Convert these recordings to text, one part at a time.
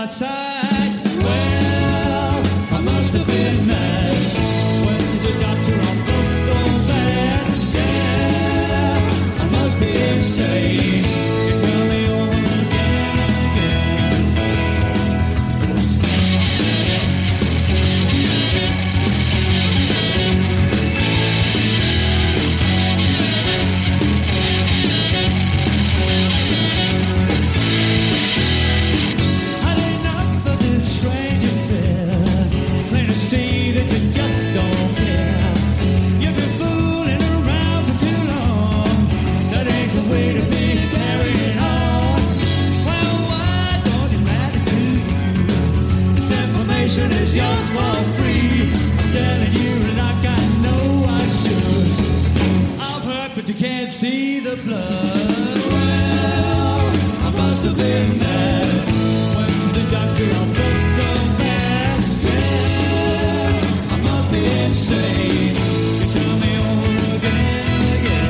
my side. Well, I must have been mad. Went to the doctor, I'm both so bad. Yeah, I must be insane. You tell me over again and again. Had enough of this strange affair. Plain to see that you just don't care. You've been fooling around for too long. That ain't the way to be carrying on. Well, why don't it matter to you? This information is yours for free. I'm telling you like I know I should. I'm hurt, but you can't see the blood. Well, I must have been mad. Went to the doctor, I'm both so bad. Yeah, I must be insane. You tell me over again and again.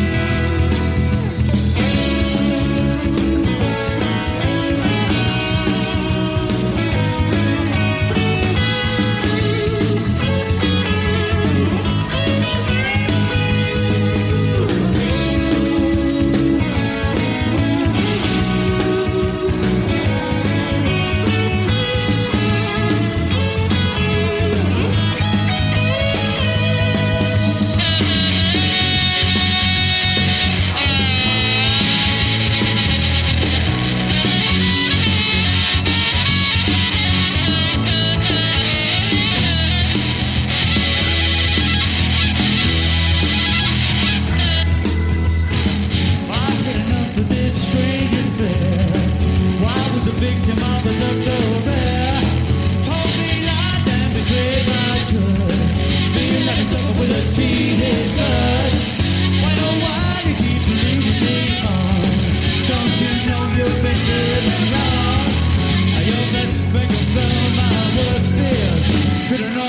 I had enough of this strange affair. Why was a victim of a love so rare? Told me lies and betrayed my trust. Feel like a sucker with a teenage crush. Why oh why do you keep leading me on? Don't you know you've been doing me wrong? Your best friend will fill my worst fears. Should've known